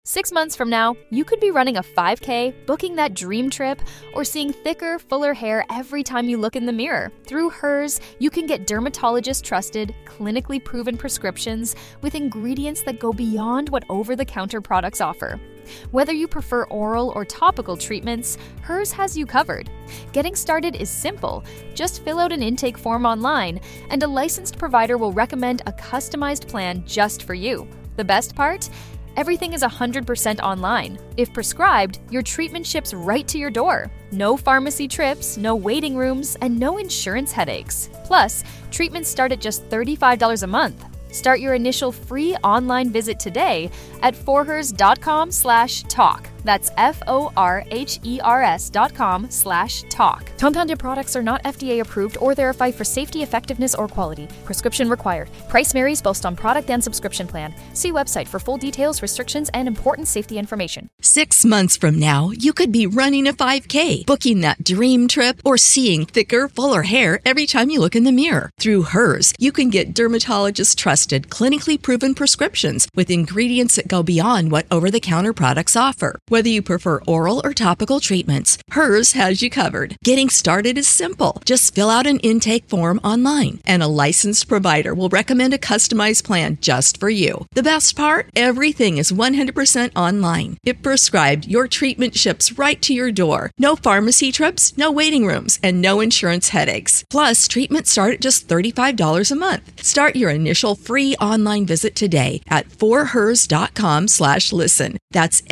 6 months from now, you could be running a 5K, booking that dream trip, or seeing thicker, fuller hair every time you look in the mirror. Through Hers, you can get dermatologist-trusted, clinically proven prescriptions with ingredients that go beyond what over-the-counter products offer. Whether you prefer oral or topical treatments, Hers has you covered. Getting started is simple. Just fill out an intake form online, and a licensed provider will recommend a customized plan just for you. The best part? Everything is 100% online. If prescribed, your treatment ships right to your door. No pharmacy trips, no waiting rooms, and no insurance headaches. Plus, treatments start at just $35 a month. Start your initial free online visit today at forhers.com/talk. That's forhers.com/talk. Compounded products are not FDA approved or verified for safety, effectiveness, or quality. Prescription required. Price varies based on product and subscription plan. See website for full details, restrictions, and important safety information. 6 months from now, you could be running a 5K, booking that dream trip, or seeing thicker, fuller hair every time you look in the mirror. Through Hers, you can get dermatologist-trusted, clinically proven prescriptions with ingredients that go beyond what over-the-counter products offer. Whether you prefer oral or topical treatments, Hers has you covered. Getting started is simple. Just fill out an intake form online, and a licensed provider will recommend a customized plan just for you. The best part? Everything is 100% online. If prescribed, your treatment ships right to your door. No pharmacy trips, no waiting rooms, and no insurance headaches. Plus, treatments start at just $35 a month. Start your initial free online visit today at forhers.com/listen. That's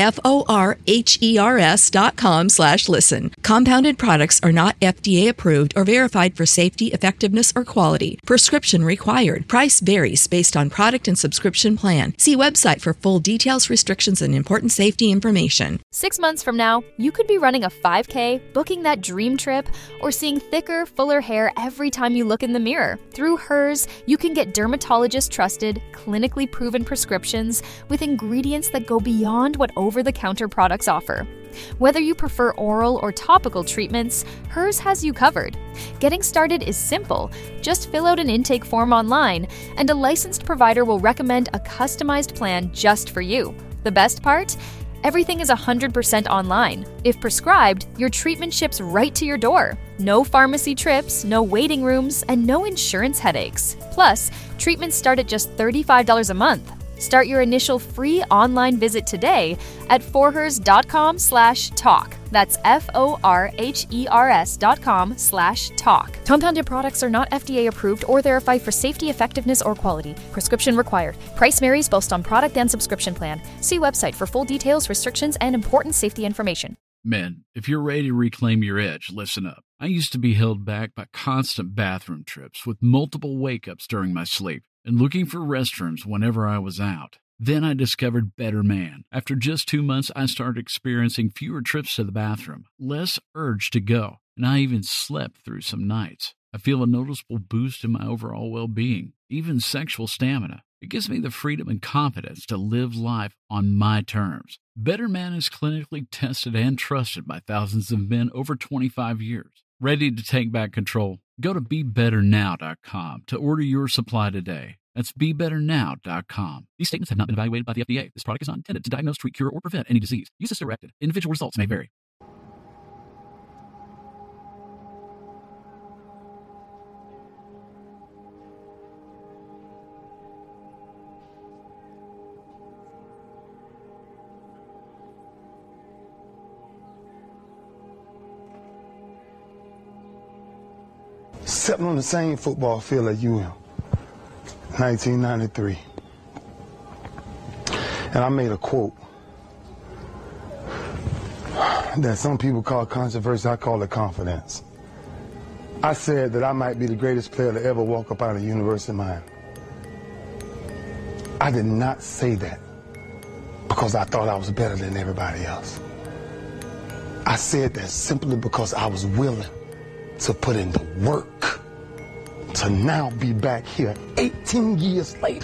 forhers.com/listen. Compounded products are not FDA approved or verified for safety, effectiveness, or quality. Prescription required. Price varies based on product and subscription plan. See website for full details, restrictions, and important safety information. 6 months from now, you could be running a 5K, booking that dream trip, or seeing thicker, fuller hair every time you look in the mirror. Through Hers, you can get dermatologist-trusted, clinically proven prescriptions with ingredients that go beyond what over-the-counter products offer. Whether you prefer oral or topical treatments, Hers has you covered. Getting started is simple. Just fill out an intake form online, and a licensed provider will recommend a customized plan just for you. The best part? Everything is 100% online. If prescribed, your treatment ships right to your door. No pharmacy trips, no waiting rooms, and no insurance headaches. Plus, treatments start at just $35 a month. Start your initial free online visit today at forhers.com/talk. That's forhers.com/talk. Compounded products are not FDA approved or verified for safety, effectiveness, or quality. Prescription required. Price varies based on product and subscription plan. See website for full details, restrictions, and important safety information. Men, if you're ready to reclaim your edge, listen up. I used to be held back by constant bathroom trips with multiple wake-ups during my sleep and looking for restrooms whenever I was out. Then I discovered Better Man. After just 2 months, I started experiencing fewer trips to the bathroom, less urge to go, and I even slept through some nights. I feel a noticeable boost in my overall well-being, even sexual stamina. It gives me the freedom and confidence to live life on my terms. Better Man is clinically tested and trusted by thousands of men over 25 years. Ready to take back control? Go to BeBetterNow.com to order your supply today. That's BeBetterNow.com. These statements have not been evaluated by the FDA. This product is not intended to diagnose, treat, cure, or prevent any disease. Use as directed. Individual results may vary. Stepping on the same football field as you in 1993. And I made a quote that some people call controversy, I call it confidence. I said that I might be the greatest player to ever walk up out of University of Miami. I did not say that because I thought I was better than everybody else. I said that simply because I was willing to put in the work to now be back here 18 years later.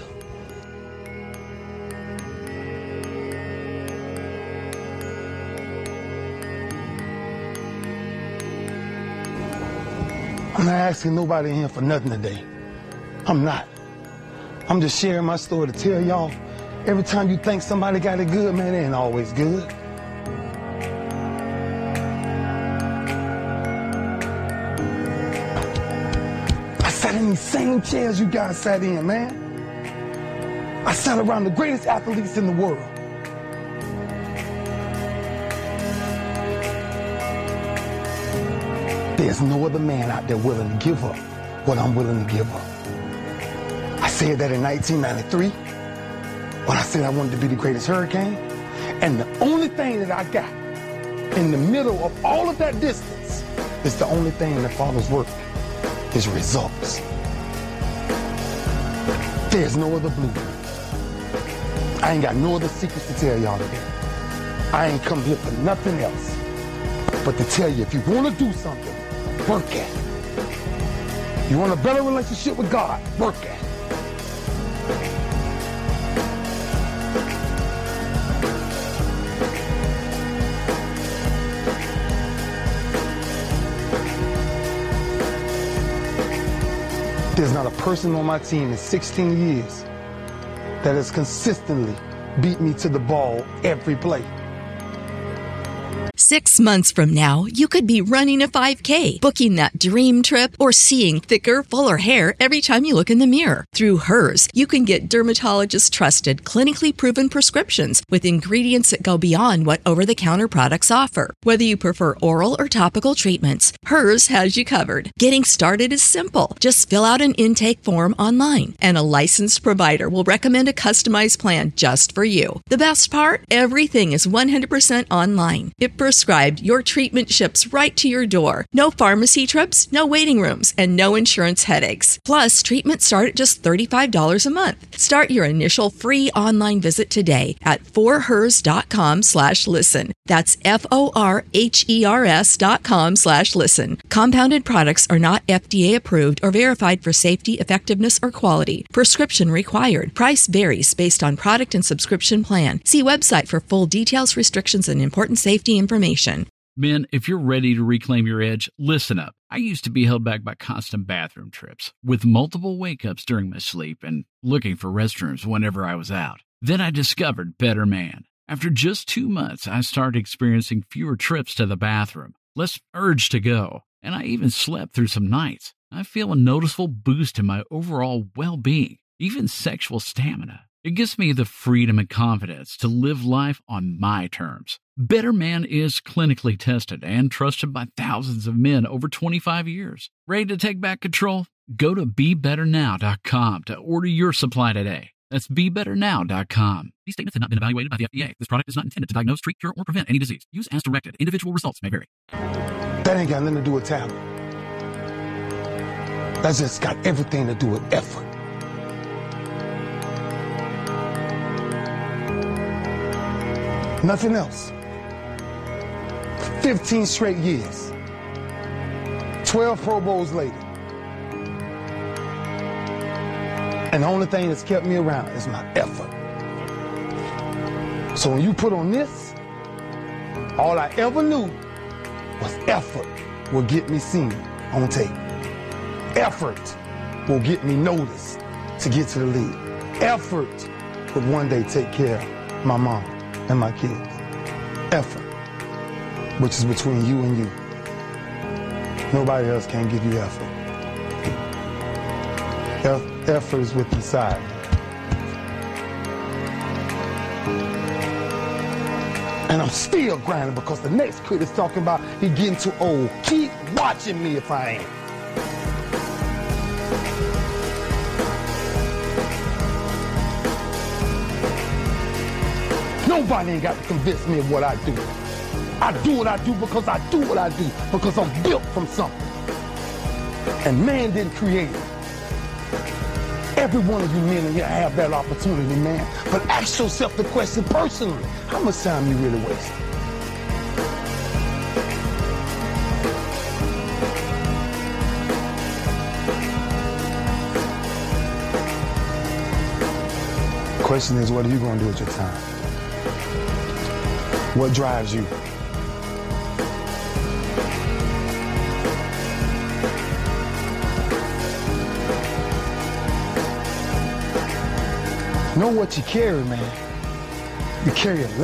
I'm not asking nobody in for nothing today. I'm not. I'm just sharing my story to tell y'all Every time you think somebody got it good, man, it ain't always good. I sat in these same chairs you guys sat in, man. I sat around the greatest athletes in the world. There's no other man out there willing to give up what I'm willing to give up. I said that in 1993 when I said I wanted to be the greatest hurricane. And the only thing that I got in the middle of all of that distance is the only thing that follows work is results. There's no other blueprint. I ain't got no other secrets to tell y'all today. I ain't come here for nothing else but to tell you, if you want to do something, work at it. You want a better relationship with God, work at it. There's not a person on my team in 16 years that has consistently beat me to the ball every play. 6 months from now, you could be running a 5K, booking that dream trip, or seeing thicker, fuller hair every time you look in the mirror. Through Hers, you can get dermatologist-trusted, clinically proven prescriptions with ingredients that go beyond what over-the-counter products offer. Whether you prefer oral or topical treatments, Hers has you covered. Getting started is simple. Just fill out an intake form online, and a licensed provider will recommend a customized plan just for you. The best part? Everything is 100% online. If prescribed, your treatment ships right to your door. No pharmacy trips, no waiting rooms, and no insurance headaches. Plus, treatments start at just $35 a month. Start your initial free online visit today at forhers.com/listen. That's FORHERS.com/listen. Compounded products are not FDA approved or verified for safety, effectiveness, or quality. Prescription required. Price varies based on product and subscription plan. See website for full details, restrictions, and important safety information. Men, if you're ready to reclaim your edge, listen up. I used to be held back by constant bathroom trips, with multiple wake-ups during my sleep and looking for restrooms whenever I was out. Then I discovered Better Man. After just 2 months, I started experiencing fewer trips to the bathroom, less urge to go, and I even slept through some nights. I feel a noticeable boost in my overall well-being, even sexual stamina. It gives me the freedom and confidence to live life on my terms. Better Man is clinically tested and trusted by thousands of men over 25 years. Ready to take back control? Go to BeBetterNow.com to order your supply today. That's BeBetterNow.com. These statements have not been evaluated by the FDA. This product is not intended to diagnose, treat, cure, or prevent any disease. Use as directed. Individual results may vary. That ain't got nothing to do with talent. That's just got everything to do with effort. Nothing else. 15 straight years. 12 Pro Bowls later. And the only thing that's kept me around is my effort. So when you put on this, all I ever knew was effort will get me seen on tape. Effort will get me noticed to get to the league. Effort would one day take care of my mom and my kids. Effort, which is between you and you. Nobody else can give you effort. Effort is with inside. And I'm still grinding because the next kid is talking about he getting too old. Keep watching me if I ain't. Nobody ain't got to convince me of what I do. I do what I do because I do what I do, because I'm built from something. And man didn't create it. Every one of you men in here have that opportunity, man. But ask yourself the question personally, how much time you really wasting? The question is, what are you going to do with your time? What drives you? Know what you carry, man. You carry a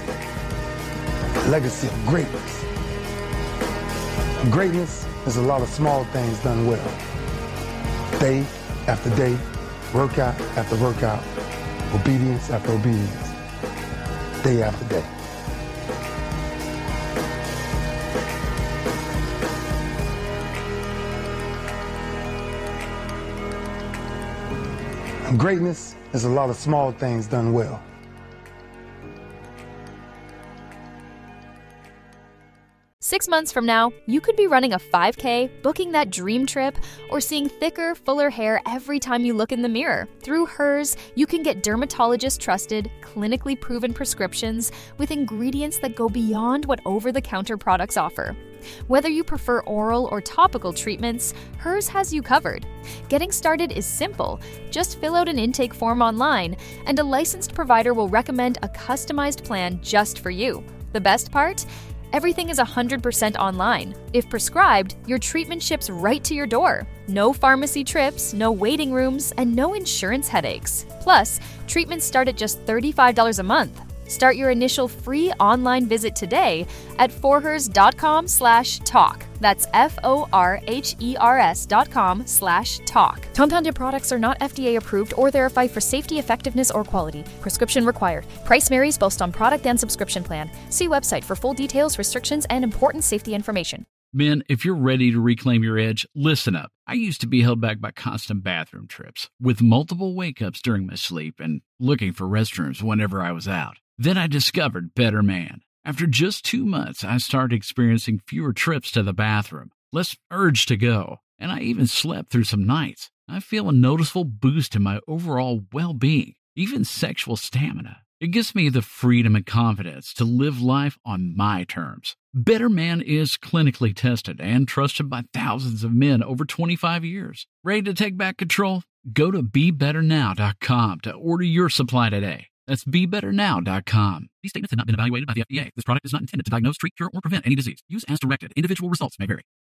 legacy of greatness. Greatness is a lot of small things done well. Day after day, workout after workout, obedience after obedience, day after day. Greatness is a lot of small things done well. Six months from now, you could be running a 5K, booking that dream trip, or seeing thicker, fuller hair every time you look in the mirror. Through Hers, you can get dermatologist-trusted, clinically proven prescriptions with ingredients that go beyond what over-the-counter products offer. Whether you prefer oral or topical treatments, Hers has you covered. Getting started is simple. Just fill out an intake form online, and a licensed provider will recommend a customized plan just for you. The best part? Everything is 100% online. If prescribed, your treatment ships right to your door. No pharmacy trips, no waiting rooms, and no insurance headaches. Plus, treatments start at just $35 a month. Start your initial free online visit today at forhers.com/talk. That's FORHERS.com/talk. Compounded products are not FDA approved or verified for safety, effectiveness, or quality. Prescription required. Price varies based on product and subscription plan. See website for full details, restrictions, and important safety information. Men, if you're ready to reclaim your edge, listen up. I used to be held back by constant bathroom trips, with multiple wake-ups during my sleep and looking for restrooms whenever I was out. Then I discovered Better Man. After just 2 months, I started experiencing fewer trips to the bathroom, less urge to go, and I even slept through some nights. I feel a noticeable boost in my overall well-being, even sexual stamina. It gives me the freedom and confidence to live life on my terms. Better Man is clinically tested and trusted by thousands of men over 25 years. Ready to take back control? Go to BeBetterNow.com to order your supply today. That's BeBetterNow.com. These statements have not been evaluated by the FDA. This product is not intended to diagnose, treat, cure, or prevent any disease. Use as directed. Individual results may vary.